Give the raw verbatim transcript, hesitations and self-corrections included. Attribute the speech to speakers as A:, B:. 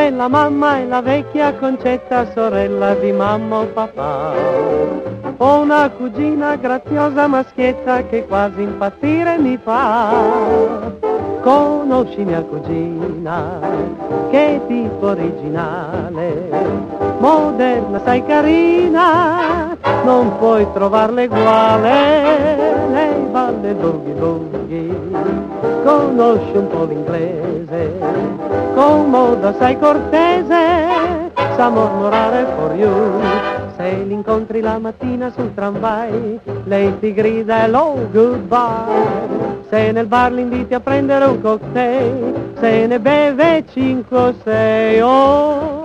A: è la mamma e la vecchia Concetta, sorella di mamma o papà. Ho una cugina graziosa maschietta che quasi impazzire mi fa. Conosci mia cugina, che tipo originale, moderna, sai carina, non puoi trovarle uguale. Lei balla il boogie boogie, conosce un po' l'inglese, con moda sai cortese, sa mormorare for you. Se l'incontri la mattina sul tramvai, lei ti grida hello, goodbye. Se nel bar l'inviti a prendere un cocktail, se ne beve cinque o sei, oh,